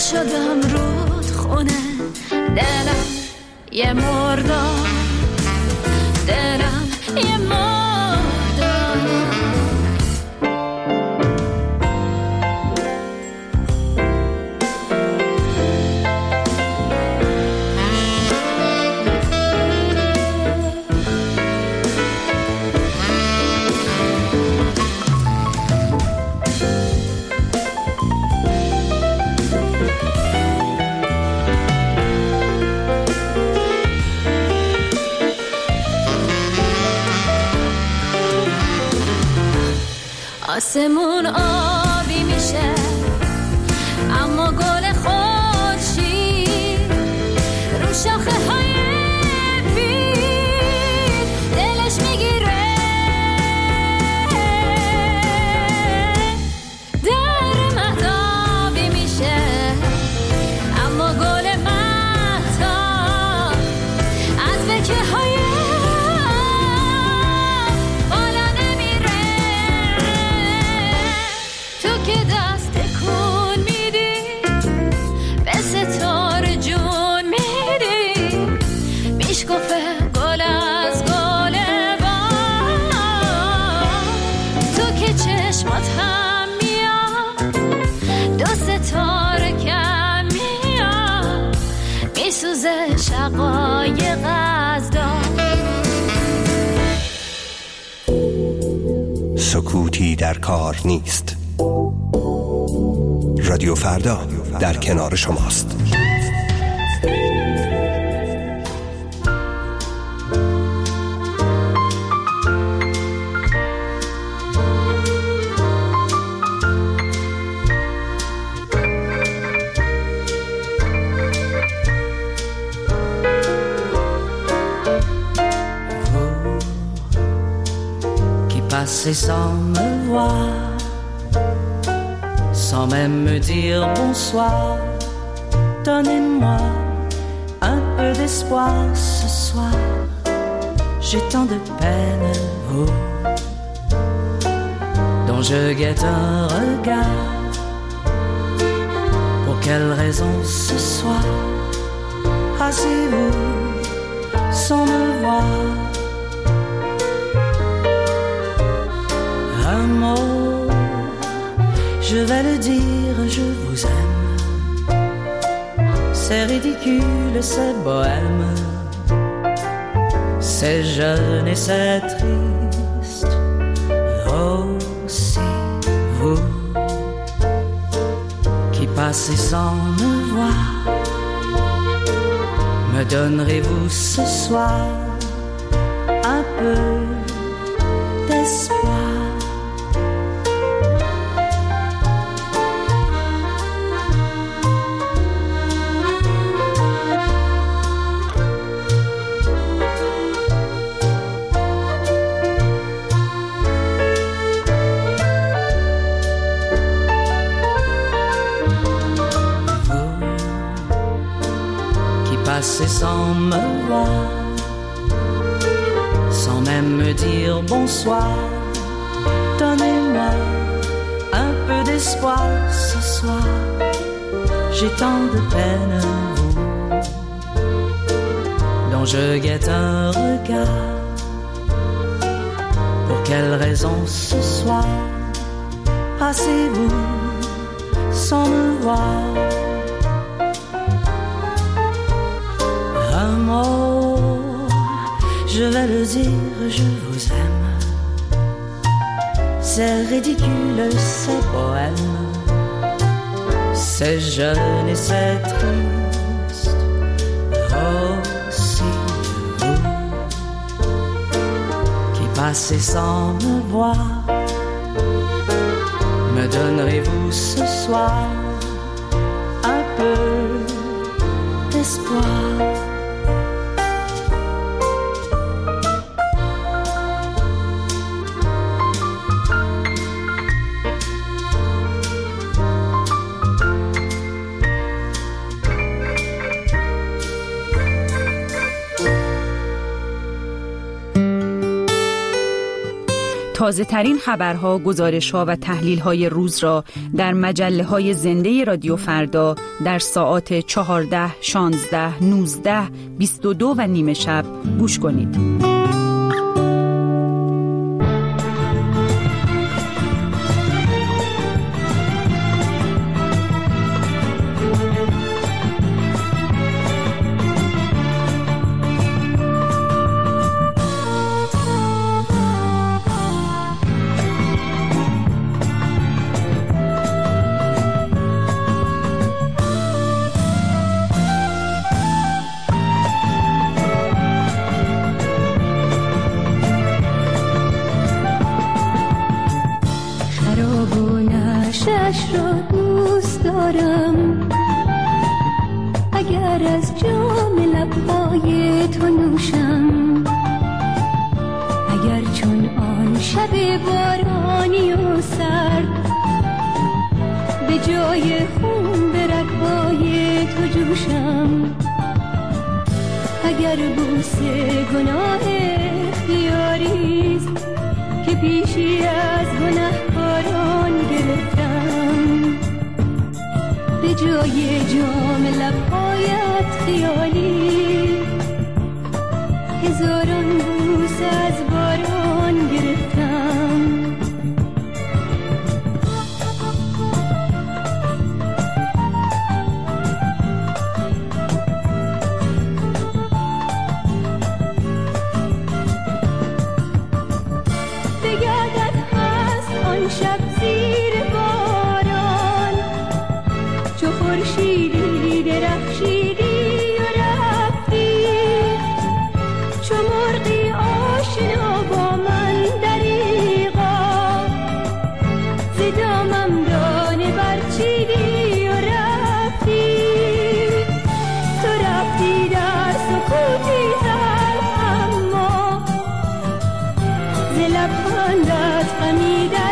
شدم رودخونه دلم یه مردار دلم یه مردار آسمون آبی میشه اما گل خورشید رو شاخه های بید دلش میگیره در مهتابی میشه اما گل مهتاب از بکه های شقایق از دار سکوتی در کار نیست. رادیو فردا در کنار شماست. Passez sans me voir, sans même me dire bonsoir. Donnez-moi un peu d'espoir ce soir. J'ai tant de peine, vous, dont je guette un regard. Pour quelle raison ce soir passez-vous sans me voir? Un mot, je vais le dire, je vous aime. C'est ridicule, c'est bohème. C'est jeune et c'est triste. Aussi vous qui passez sans me voir, me donnerez-vous ce soir un peu d'espoir? Passez sans me voir, sans même me dire bonsoir. Donnez-moi un peu d'espoir ce soir. J'ai tant de peine, vous, dont je guette un regard. Pour quelle raison ce soir passez-vous sans me voir? Un mot, je vais le dire, je vous aime. C'est ridicule, c'est bohème. C'est jeune et c'est triste. Aussi vous qui passez sans me voir, me donnerez-vous ce soir un peu d'espoir? تازه ترین خبرها، گزارش‌ها و تحلیل‌های روز را در مجله‌های زنده رادیو فردا در ساعات 14، 16، 19، 22 و نیم شب گوش کنید. شش را دوست دارم، اگر از جام لبهای تو نوشم، اگر چون آن شب بارانی و سرد به جای خون به رگ‌های تو جوشم، اگر بوسه گناه اختیاریست که پیشی از گنهکاران گرفتم، به جای جام لبهایت خیالی هزاران بوس از باران گرفتم. شب زیر باران چو خورشیدی درخشیدی و رفتی، چو مرغی آشنا با من دریغا ز دامم دانه برچیدی و رفتی، تو رفتی در سکوتی تلخ اما ز لبخندت غمی در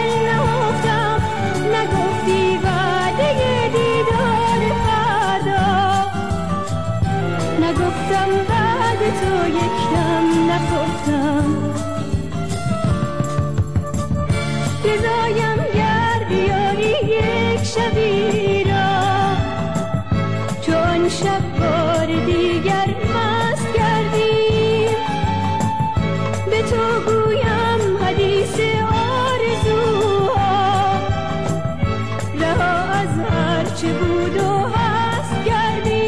تو یکدم نخفتم، رضایم گر بیاری یک شبی را، چون شب بار دیگر مست کردیم، به تو گویم حدیث آرزوها، رها از هر چه بود و هست کردیم.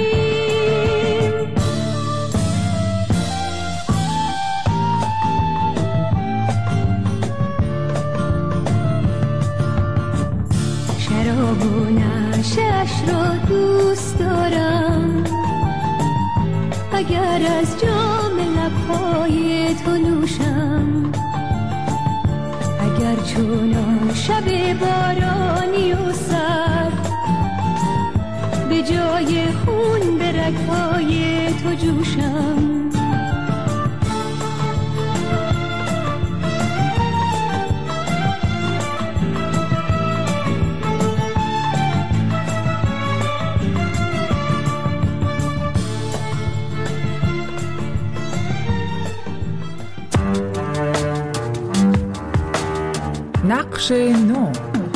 شراب و نشش را دوست دارم، اگر از جام لبهای تو نوشم، اگر چون آن شب بارانی و سرد به جای خون به رگ‌های تو جوشم، نقش نو.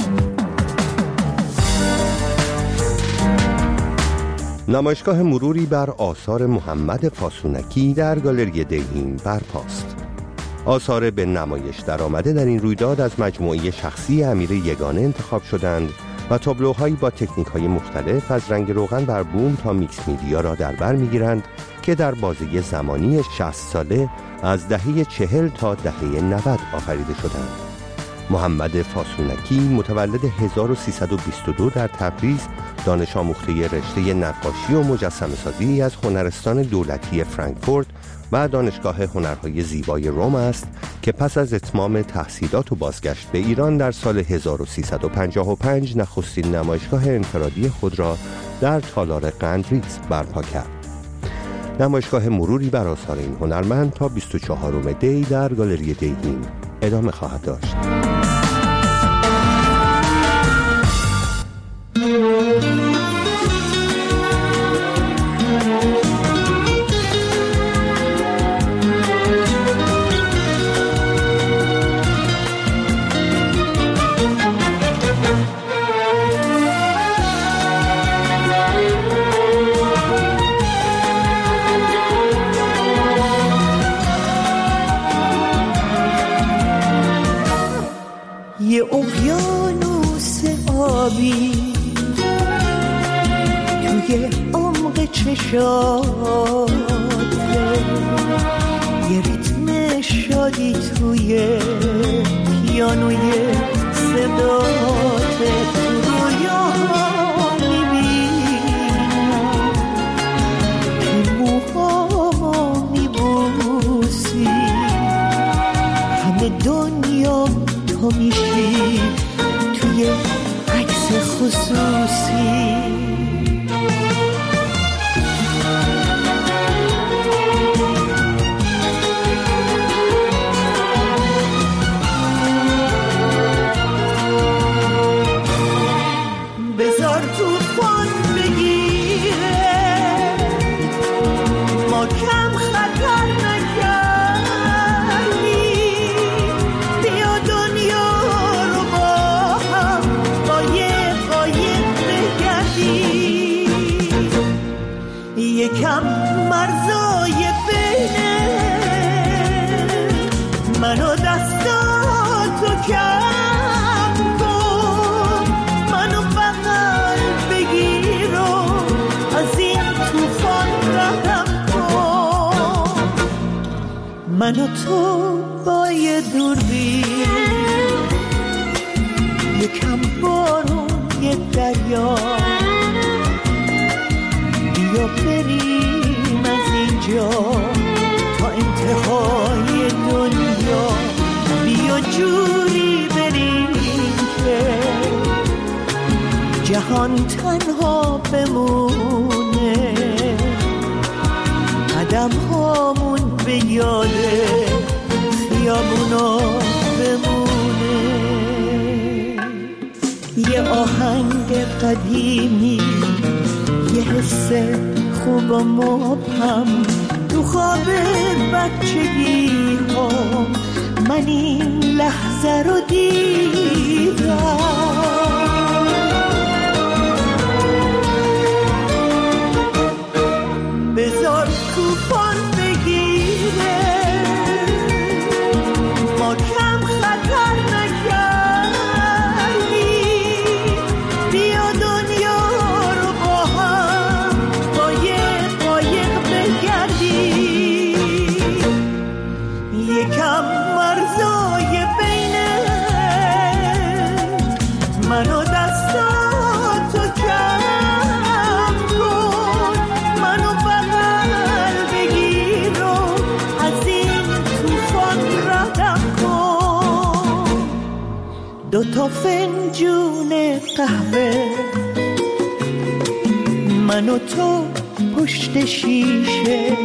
نمایشگاه مروری بر آثار محمد فاسونکی در گالری دهیم برپاست. آثار به نمایش درآمده در این رویداد از مجموعه شخصی امیر یگانه انتخاب شدند و تابلوهایی با تکنیک‌های مختلف از رنگ روغن بر بوم تا میکس میدیا را در بر می‌گیرند که در بازه زمانی 60 ساله از دهه 40 تا دهه 90 آفریده شدند. محمد فاسونکی متولد 1322 در تبریز، دانش آموخته رشته نقاشی و مجسمه سازی از هنرستان دولتی فرانکفورت و دانشگاه هنرهای زیبای روم است که پس از اتمام تحصیلات و بازگشت به ایران در سال 1355 نخستین نمایشگاه انفرادی خود را در تالار قندریز برپا کرد. نمایشگاه مروری بر آثار این هنرمند تا 24 دی در گالری دهیم ادامه خواهد داشت. اقیانوس آبی توی عمق چشاته، یه ریتم شادی توی پیانوی صداته. رویاها میبینم که موهامو میبوسی، همه دنیا تو میشی توی عکس خصوصی. بذار توفان بگیره، ما کم خطر نکردیم، بیا دنیا رو با هم قایق بگردیم. یکم مرزای بینه من و دستاتو کم کن، منو بغل بگیر و از این توفان ردم کن. من و تو با یه دوربین، یکم بارون یه دریا، بیا بریم از اینجا تا انتهای دنیا. بیا جوری بریم که جهان تنها بمونه، قدم هامون به یاد خیابونا بمونه. یه آهنگ قدیمی، یه حس خوب و مبهم تو خواب بچگی هم، من این لحظه رو دیدم. بذار توفان بگیره، ما کم خطر نکردیم، بیا دنیا رو با هم قایق بگردیم. یکم مرزای بینه من و دستاتو کم کن، منو بغل بگیر و از این توفان ردم کن. دوتا فنجون قهوه من و تو پشت شیشه،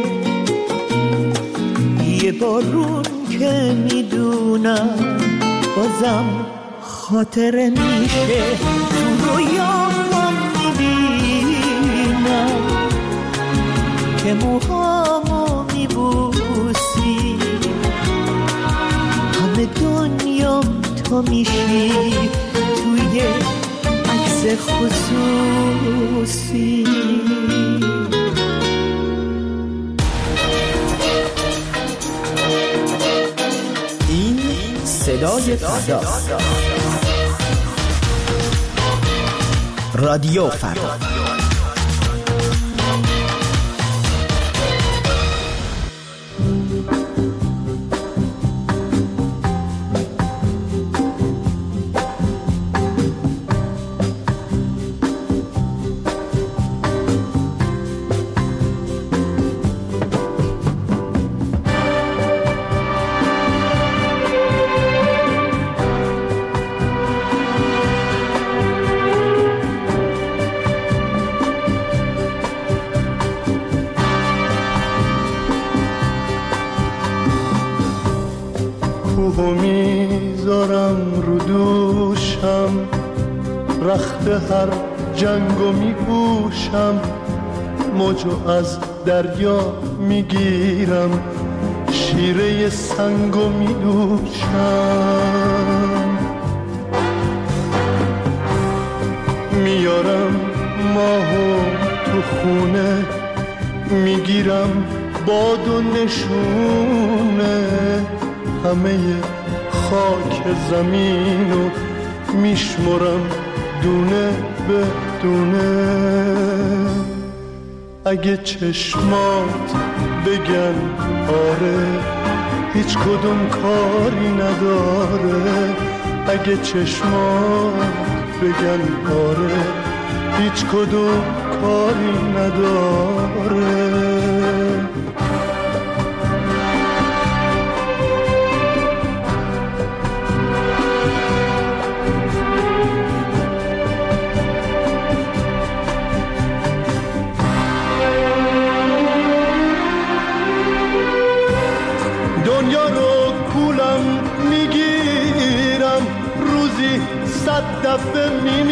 یه بارون که میدونم بازم خاطره میشه. تو رویام میبینم که موهامو میبوسی، همه دنیام تو میشی توی عکس خصوصی. صدای فردا، رادیو فردا. کوهو میذارم رو دوشم، رخت هر جنگو میپوشم، موجو از دریا میگیرم، شیره سنگو میدوشم. میارم ماهو تو خونه، میگیرم باد و نشونه، همه خاک زمینو میشمرم دونه به دونه. اگه چشمات بگن آره هیچ کدوم کاری نداره. اگه چشمات بگن آره هیچ کدوم کاری نداره. دنیا رو کولم میگیرم، روزی 100 دفعه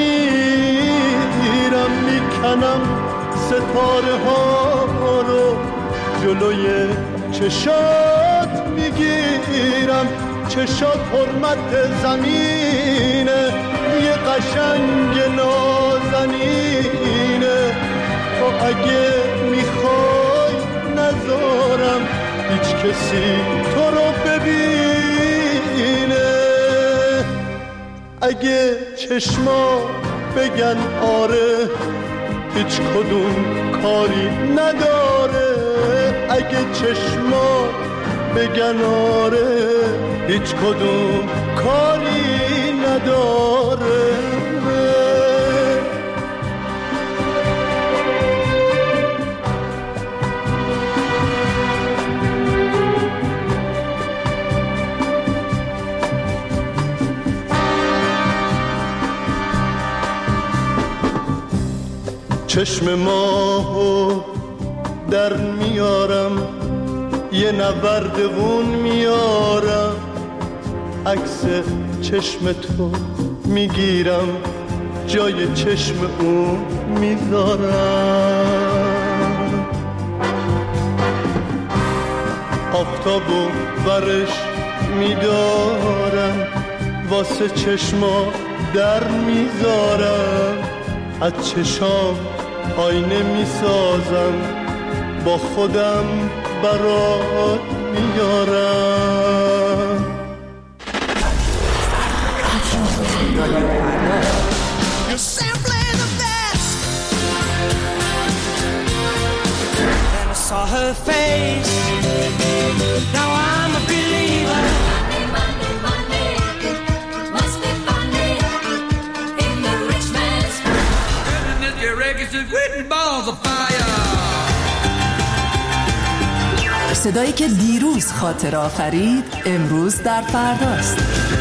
میمیرم. میکنم ستاره ها رو جلوی چشات میگیرم. چشات حرمت زمینه، یه قشنگ نازنینه. تو اگه میخوای نذارم هیچ کسی تو رو ببینه. اگه چشما بگن آره هیچ کدوم کاری نداره. اگه چشما بگن آره هیچ کدوم کاری نداره. چشم ماهو در میارم، یه نوردگون میارم. عکس چشم تو میگیرم، جای چشم اون میذارم. آفتابو برش میدارم، واسه چشما در میذارم. از چشام آینه میسازم، با خودم برات میارم. Saw her face. Now I'm a believer. Money, money, money. Must be funny in the rich man's world. Goodness, your records are written balls of fire. صدایی که دیروز خاطر آفرید امروز در فرداست.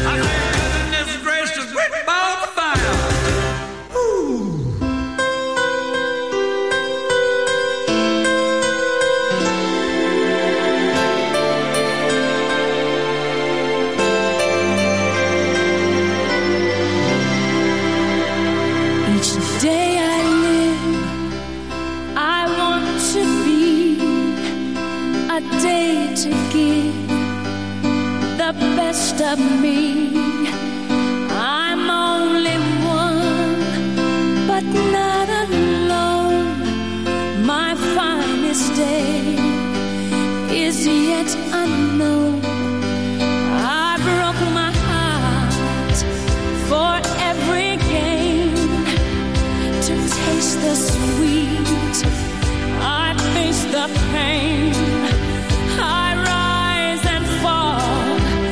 Of me, I'm only one, but not alone. My finest day is yet unknown. I broke my heart for every gain, to taste the sweet. I face the pain. I rise and fall.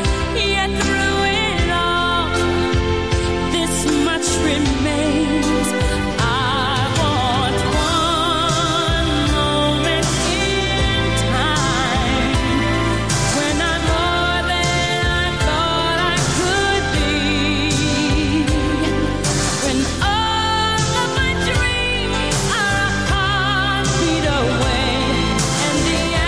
Remains. I want one moment in time when I'm more than I thought I could be, when all of my dreams are a heartbeat away and the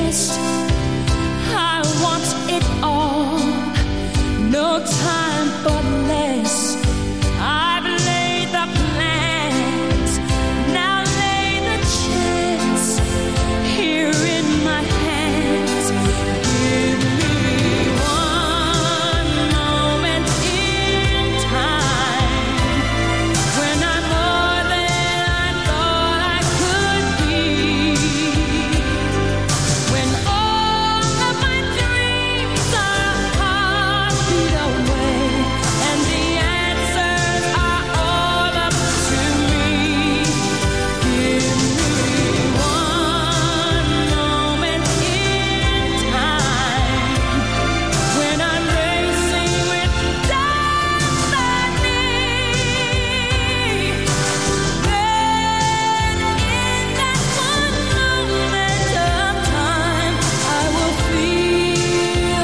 best. I want it all, no time but less. I've laid the plans, now lay the chance here in my hands. Give me one moment in time when I'm more than I thought I could be, when all of my dreams are a heartbeat away and the answers are all up to me. Give me one moment in time when I'm racing with destiny. Then in that one moment of time I will feel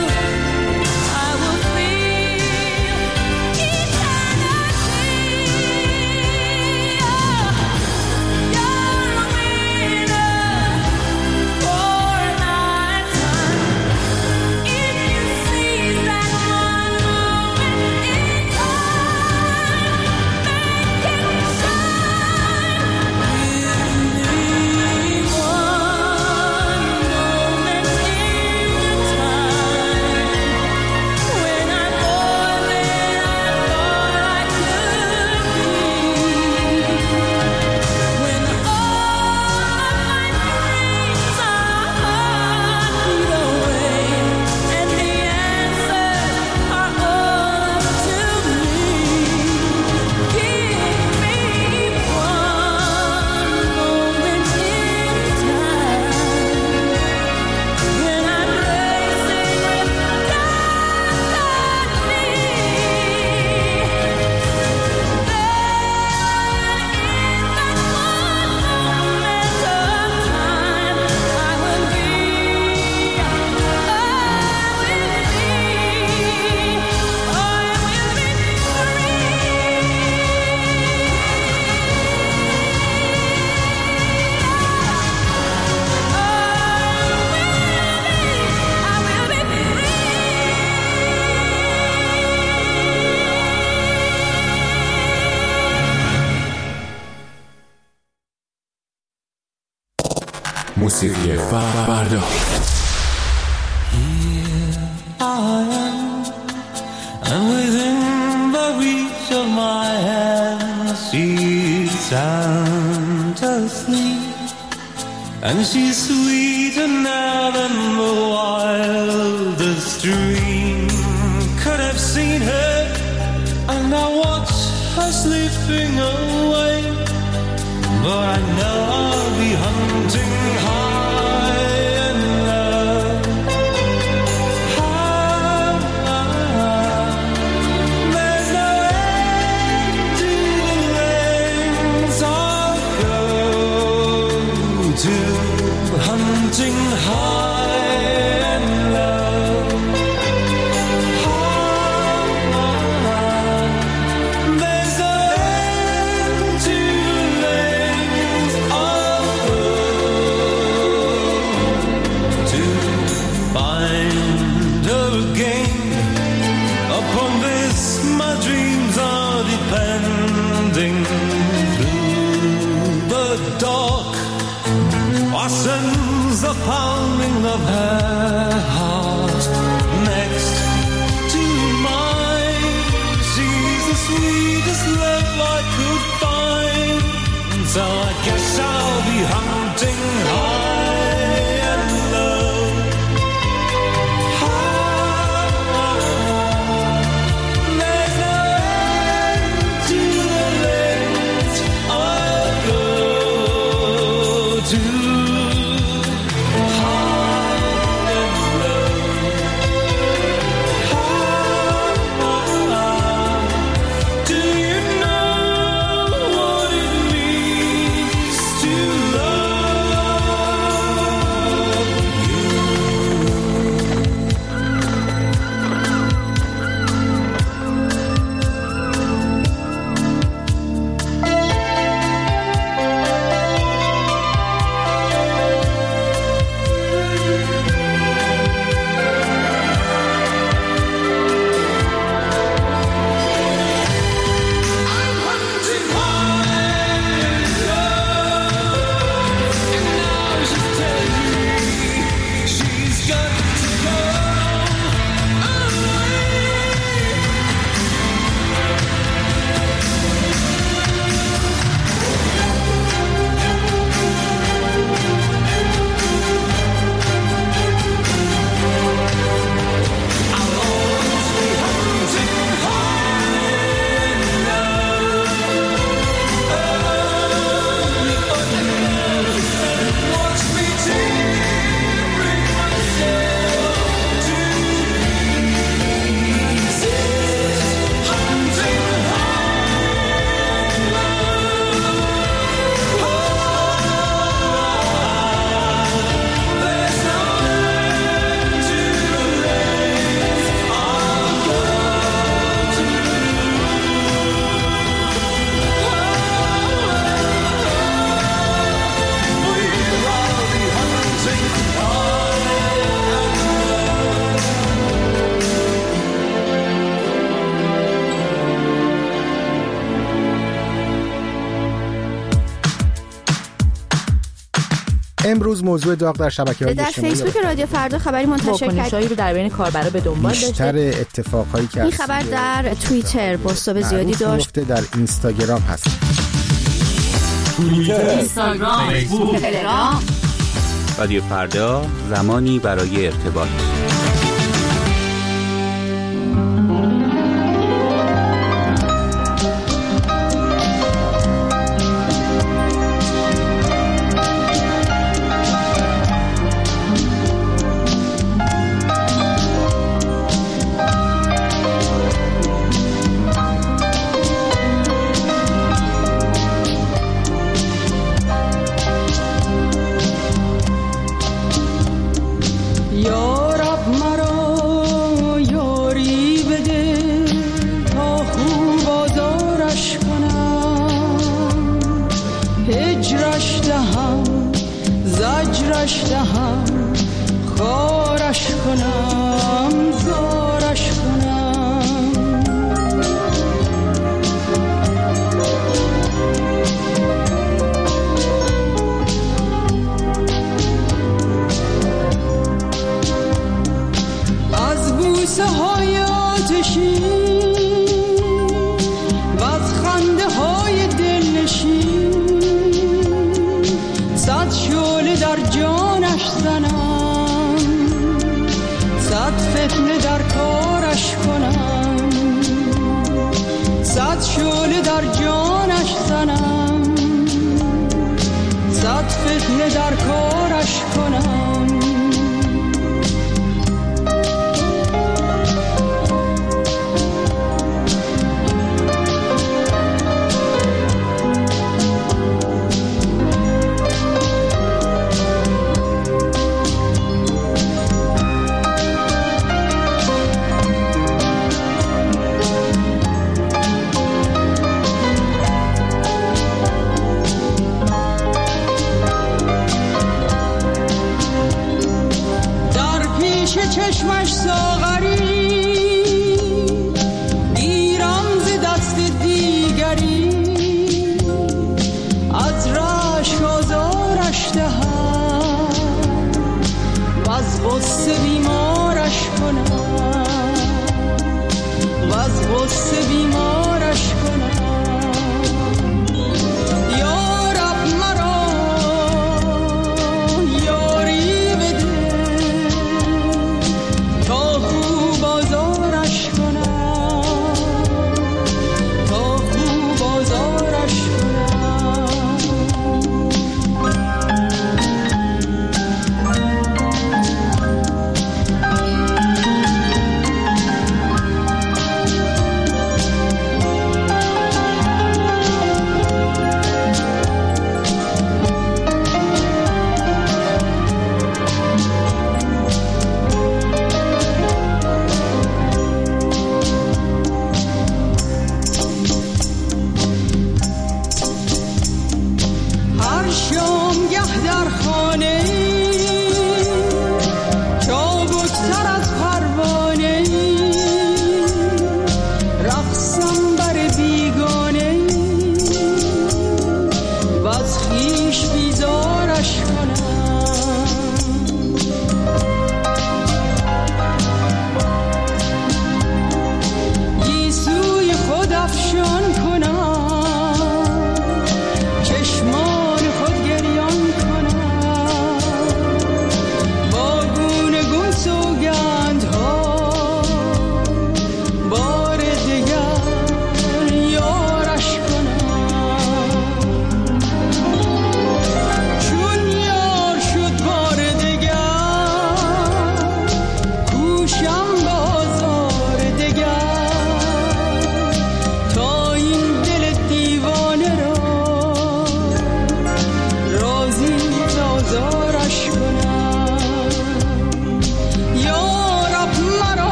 موسیقی فردا. And within the reach of my hand, she's sound asleep, and she's sweeter now than the wildest dream could have seen her. And I watch her slipping away, but I know I'll be hunting high and low. There's no end to the lengths I'll go to, hunting high and low. There's no end to the lengths I'll go to find her again. Upon this my dreams are depending. Through the dark I sense the pounding of her heart next to mine. She's the sweetest love I could find, so I guess I'll be hunting high and low. There's no end to the lengths I'll go to, high and low. Do you know what it means to love? امروز موضوع داغ در شبکه‌های در اجتماعی فیسبوک رادیو فردا خبری منتشر کرد. واکنشایی رو در بین کاربرا به دنبال داشته. بیشتر اتفاقایی که این خبر در توییتر بازتاب زیادی داشت. در اینستاگرام هست. توییتر، اینستاگرام، فیسبوک، تلگرام. رادیو فردا، زمانی برای ارتباط.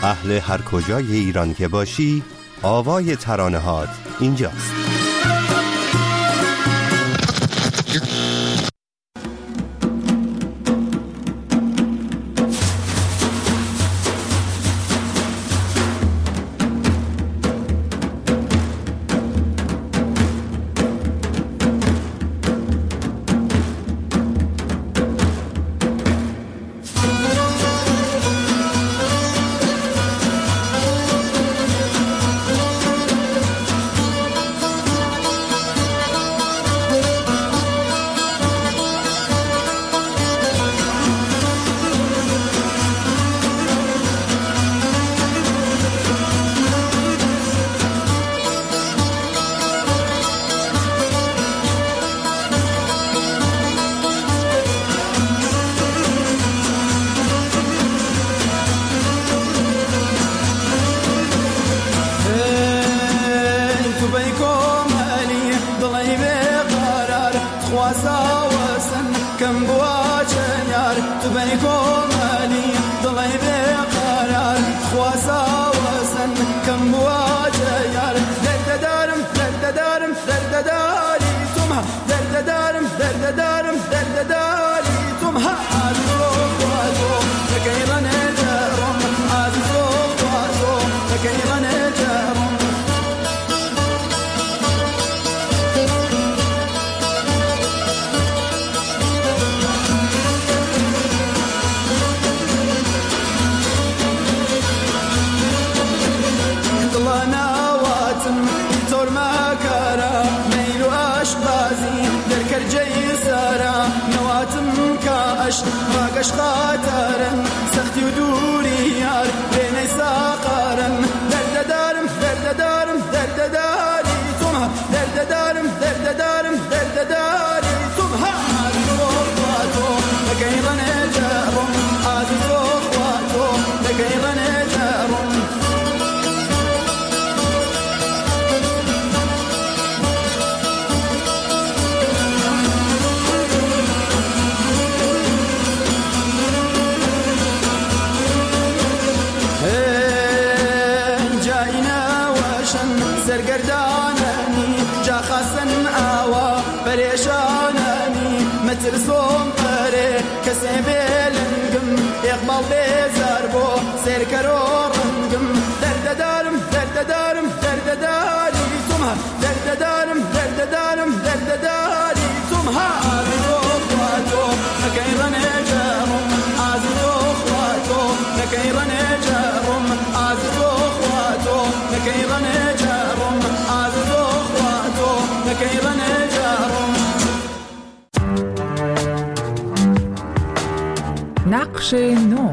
اهل هر کجای ایران که باشی، آوای ترانه‌هات اینجاست. راقش خاطرن سختي ودوري يار بيني ساقرن درد دارم درد دارم درد داري تومها درد دارم درد دارم درد داري تومها عزواتو لكيرن جارم عزواتو لكيرن جارم سرگرداننی جا خواستن آوا پریشاننی مترسوم پره کسی بلنگم اقبال بیزار بو سرکرو رنگم درد دارم درد دارم درد داری تومها درد دارم درد دارم درد داری تومها عزیزو خواتو نکیرن جارم عزیزو خواتو نکیرن جارم عزیزو خواتو نکیرن جارم عزیزو خواتو نکیرن جارم نقش نو.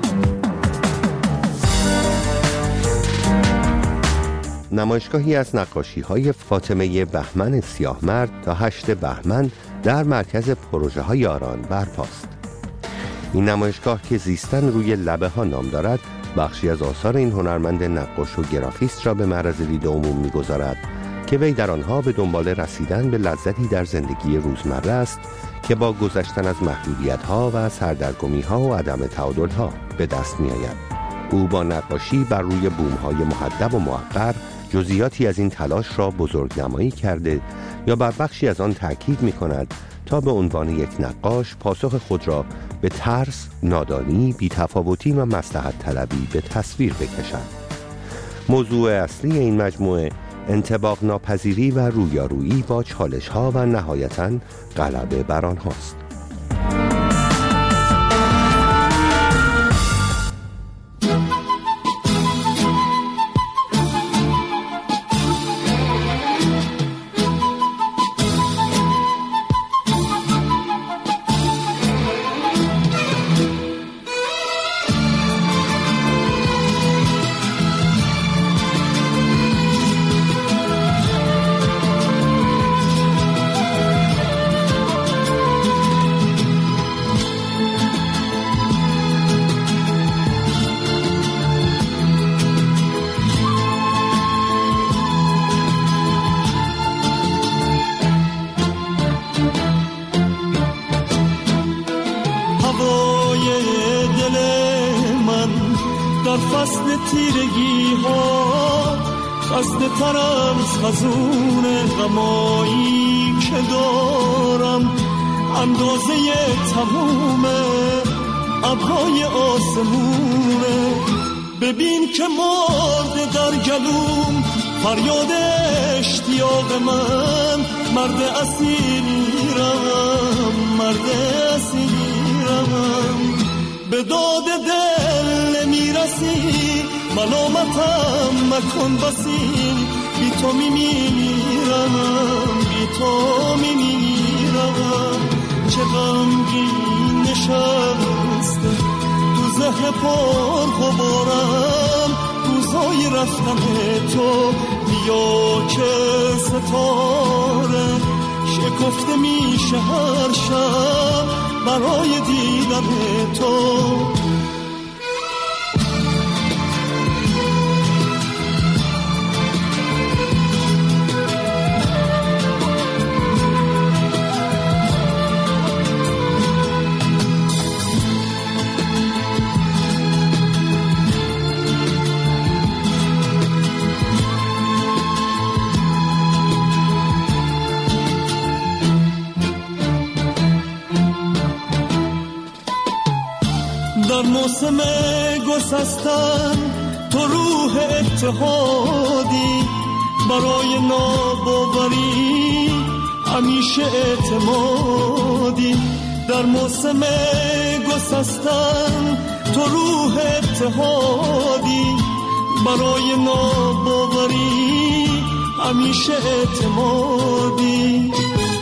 نمایشگاهی از نقاشی‌های فاطمه بهمن سیاه‌مرد تا 8 بهمن در مرکز پروژه‌های آران برپاست. این نمایشگاه که زیستن روی لبه ها نام دارد، بخشی از آثار این هنرمند نقاش و گرافیست را به معرض دید عموم می‌گذارد که وی در آنها به دنبال رسیدن به لذتی در زندگی روزمره است که با گذشتن از محدودیت‌ها و سردرگمی‌ها و عدم تعادل‌ها به دست می‌آید. او با نقاشی بر روی بوم‌های مهدب و موقر جزئیاتی از این تلاش را بزرگنمایی کرده یا بر بخشی از آن تأکید می‌کند تا به عنوان یک نقاش پاسخ خود را به ترس، نادانی، بی‌تفاوتی و مصلحت طلبی به تصویر بکشد. موضوع اصلی این مجموعه انطباق ناپذیری و رویارویی با چالش‌ها و نهایتاً غلبه بر آنهاست. در فصل تیرگی ها خسته ترم از خزون غمایی که دارم اندازه تموم ابرهای آسمونه ببین که مرده در گلوم فریاد اشتیاق من مرد اسیرم مرد اسیرم به داد دل میرسی ملامتم مکن بسی بی تو میمیرم بی تو میمیرم چه غمگین نشسته تو ذهن پر غبارم روزای رفتن تو بیا که ستاره شکفته میشه هر شب برای دیدن تو در موسم گسستن تو روح اتحادی برای ناباوری همیشه اعتمادی در موسم گسستن تو روح اتحادی برای ناباوری همیشه اعتمادی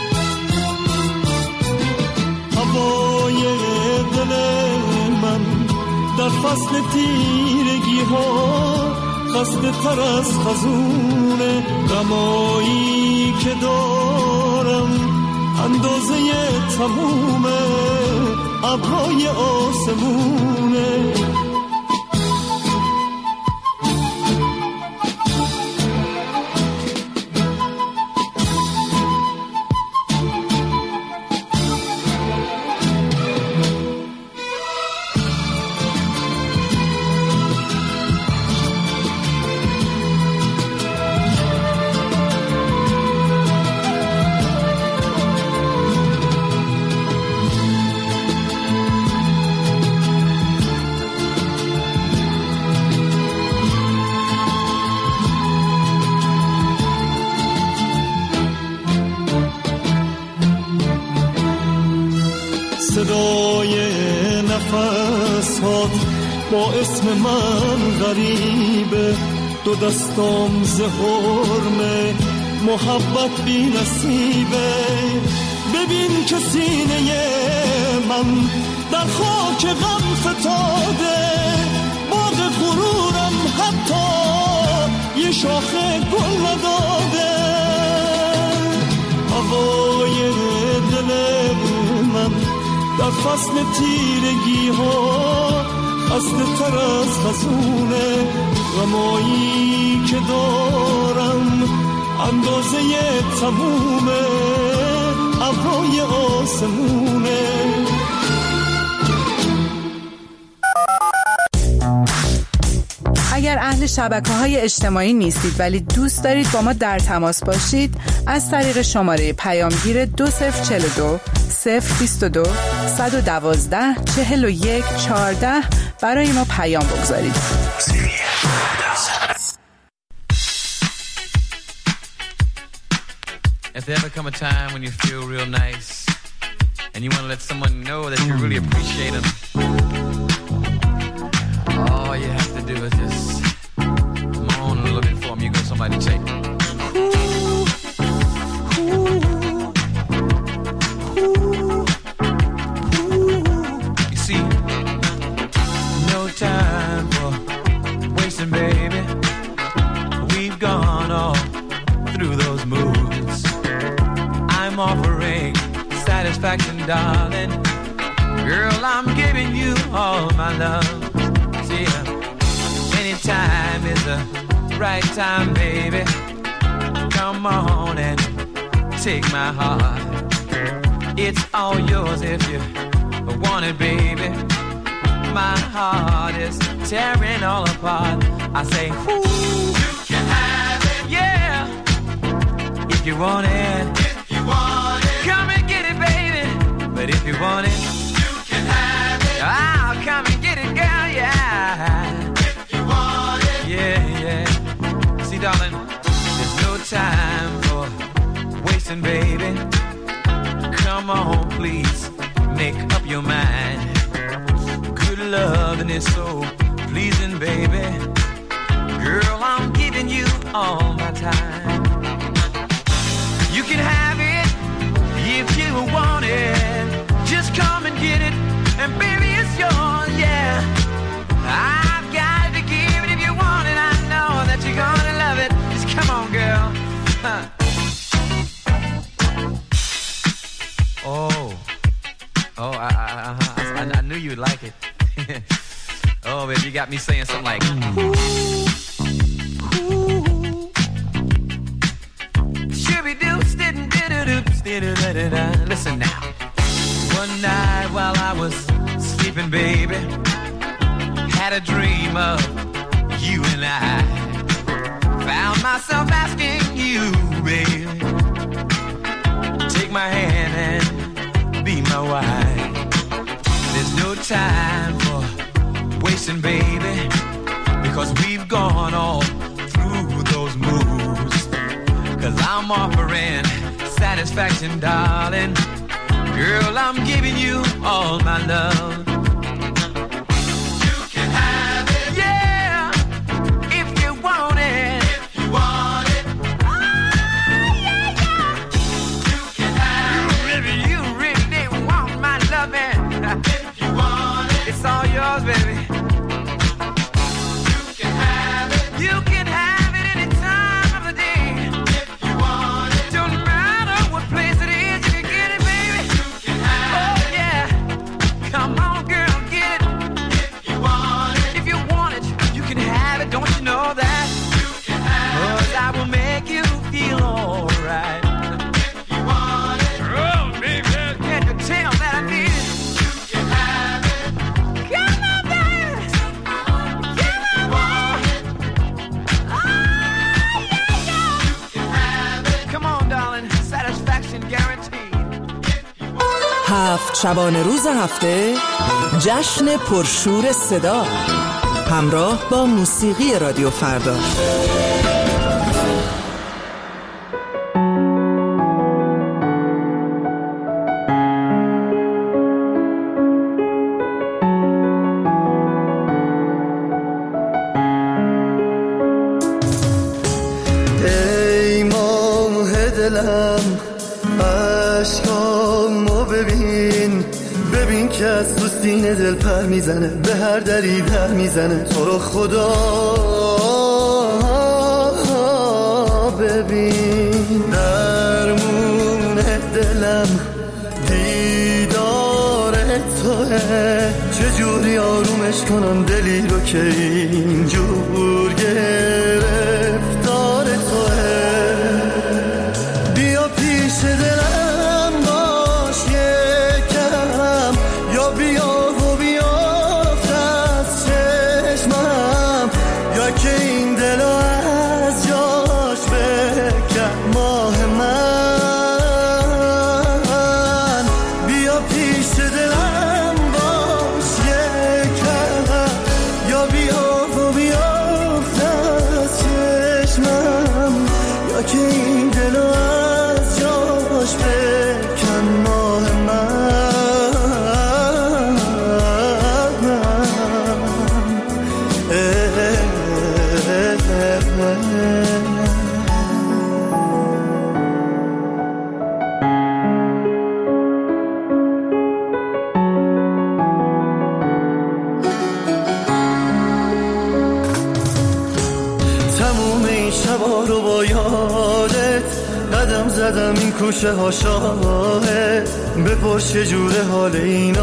هوای دل من در فصل تیرگی ها خسته تر از خزون غمایی که دارم اندازه تموم ابرهای آسمونه صدای نفسات با اسم من غریبه دو دستام ز حرمه محبت بی نصیبه ببین که سینه من در خاک غم فتاده باغ غرورم حتی یه شاخه گل نداده هوای دل من در فصل تیرگی ها خسته تر از خزون غمایی که دارم اندازه تموم ابرهای آسمونه اگر اهل شبکه‌های اجتماعی نیستید ولی دوست دارید با ما در تماس باشید از طریق شماره پیامگیر 2042 022 112 41 14 برای ما پیام بگذارید. If there ever come a time when you feel real nice and you want to let someone know that you really appreciate them, all you have to do is just moan a little bit for them. You go, somebody take it. You see, no time for wasting, baby. We've gone all through those moods. I'm offering satisfaction, darling. Girl, I'm giving you all my love. See, anytime is the right time, baby. Come on and take my heart. It's all yours if you want it, baby. my heart is tearing all apart. I say, ooh, you can have it, yeah. If you want it, come and get it, baby. But if you want it, you can have it. I'll come and get it, girl, yeah. If you want it, yeah, yeah. See, darling, there's no time for wasting, baby. Come on, please, make up your mind. Good loving is so pleasing, baby. Girl, I'm giving you all my time. You can have it if you want it. Just come and get it, and baby, it's yours, yeah. I've got to give it if you want it. I know that you're gonna love it. Just come on, girl. Huh. I knew you'd like it. Oh, baby, you got me saying something like, ooh, ooh. Listen now. One night while I was sleeping, baby, had a dream of you and I. Found myself asking you, baby, take my hand and be my wife. There's no time for wasting, baby, because we've gone all through those moves. Cause I'm offering satisfaction, darling. Girl, I'm giving you all my love. You can have it, yeah, if you want it. If you want it, oh, yeah, yeah. You can have it. You really didn't want my loving. If you want it, it's all yours, baby. You can have it. You can have it any time of the day. If you want it, don't matter what place it is, you can get it, baby. You can have it. Oh yeah, come on, girl, get it. If you want it, if you want it, you can have it. Don't you know that? You can have it. 'Cause I will make you feel alright. If you want it, oh baby, can't you tell that I need it? You can have it. Come on, baby. Come on, oh yeah, yeah. You can have it. Come on, darling. Satisfaction guaranteed. 7 شبانه روز هفته جشن پرشور صدا همراه با موسیقی رادیو فردا. ای ماه دلم عشقامو ببین، ببین که از تو سینه دل پر میزنه، به هر دری در میزنه. تو رو خدا ببین، درمون دلم دیدار توه. چجوری آرومش کنم دلی رو که اینجور گرفتار توه. بیا پیش دلم باش یکم، یا بیا و بیافت از چشمم، یا که این دل از جاش بکن ماه من. بیا پیش دلم باش یکم، یا بیا و بیافت از چشمم، یا که این دل از جاش بکن ماه من. تموم این شبا رو با یادت قدم زدم این کوچه ها شاهد. بپرس چجوره حال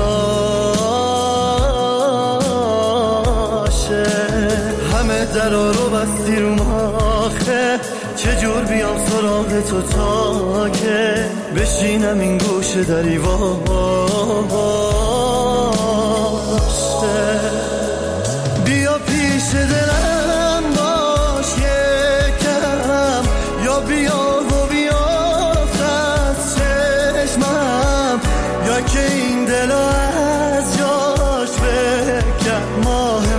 ایناشه، همه درا رو بستی رو ماخه. چجور بیام سراغ تو تا که بشینم این گوشه دری واشه. بیا پیش دلم باش یکم، یا بیا و بیافت از چشمم، یا که این دل از جاش بکن ماه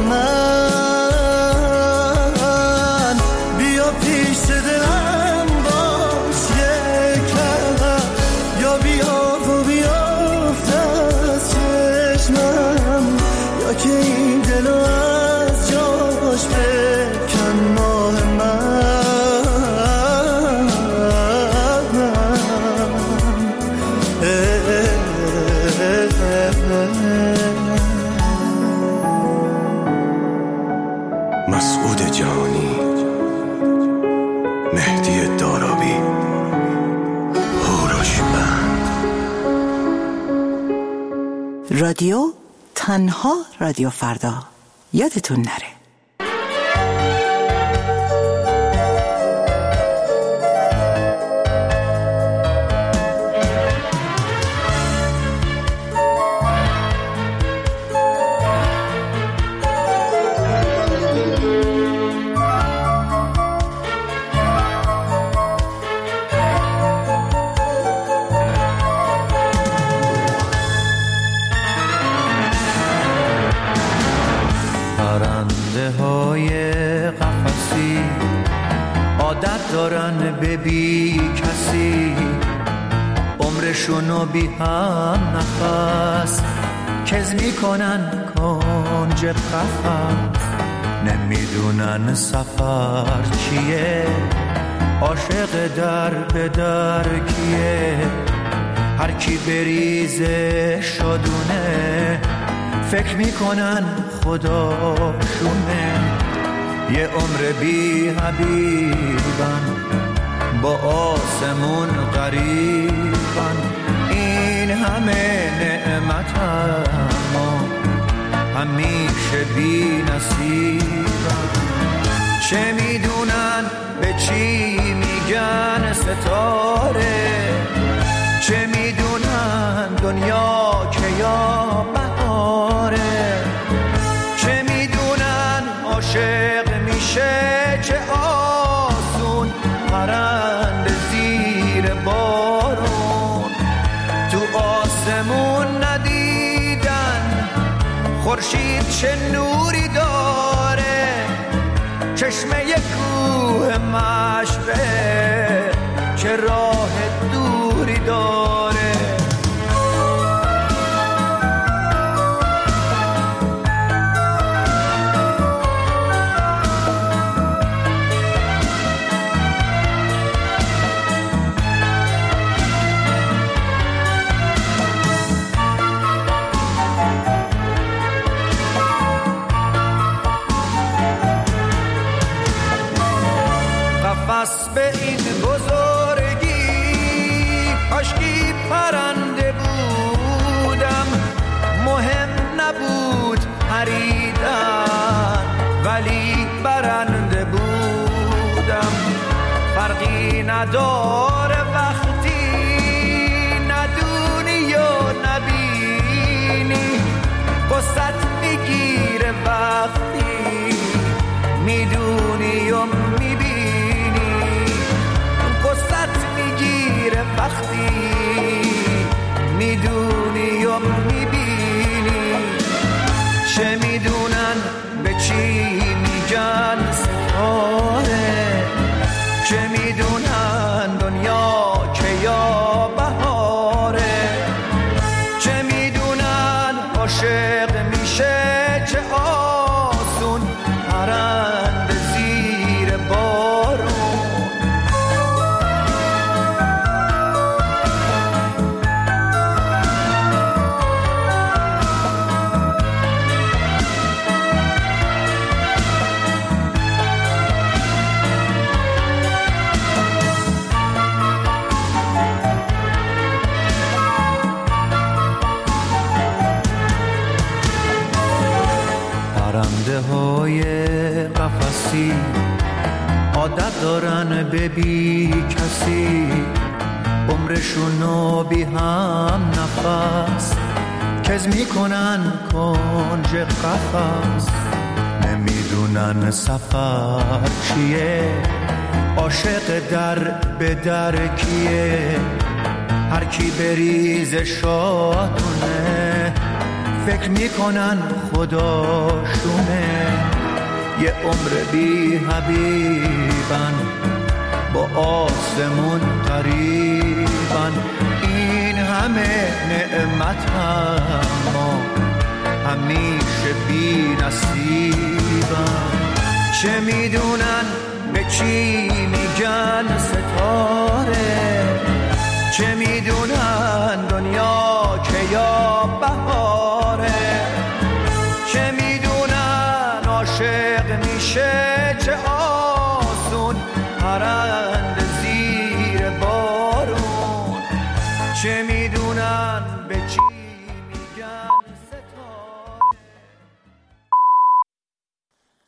من. بیا پیش دلم باش یکم، یا بیا و بیافت از چشمم، یا که این دل از جاش بکن ماه من. مسعود جانی، مهدی دارابی، هوروش بند. رادیو تنها رادیو فردا، یادتون نره. پرنده های قفسی عادت دارن به بی کسی، عمرشونو بی هم نفس کز میکنن کنج قفس. نمیدونن سفر چیه، عاشق در به در کیه، هر کی بریزه شدونه فکر میکنن خداشونه. یه عمر بی حبیبن، با آسمون قریبن، این همه نعمت اما همیشه بی نصیبن. چه میدونن به چی میگن ستاره، چه میدونن دنیا که یا بهاره، چه میدونن عاشق میشه چه آسون، پرنده زیر بارون تو آسمون ندیدن خورشید چه نوری داره، چشمه کوه مشبه چه راه دوری داره. قفس به این بزرگی کاشکی پرنده بودم، مهم نبود پریدن ولی برنده بودم. فرقی نداره وقتی ندونی و نبینی، قصت میگیره وقتی میدونی و میبینی، وقتی میدونی و میبینی. چه میدونن به چی میگن ستاره، چه میدونن دنیا که یا بهاره، چه میدونن عاشق میشه چه آسون، پرنده زیر بارون. پرنده های قفسی عادت دارن به بی کسی، عمرشونو بی هم نفس کز میکنن کنج قفس، نمیدونن سفر چیه، عاشق در به در کیه، هر کی بریز شادونه، فکر میکنن خداشونه، یه عمر بی حبیبن، با آسمون قریبن، این همه نعمت اما همیشه بی نصیبن. چه میدونن به چی میگن ستاره، چه میدونن دنیا که یا بهاره، چه میدونن عاشق میشه چه آسون، پرنده زیر بارون، چه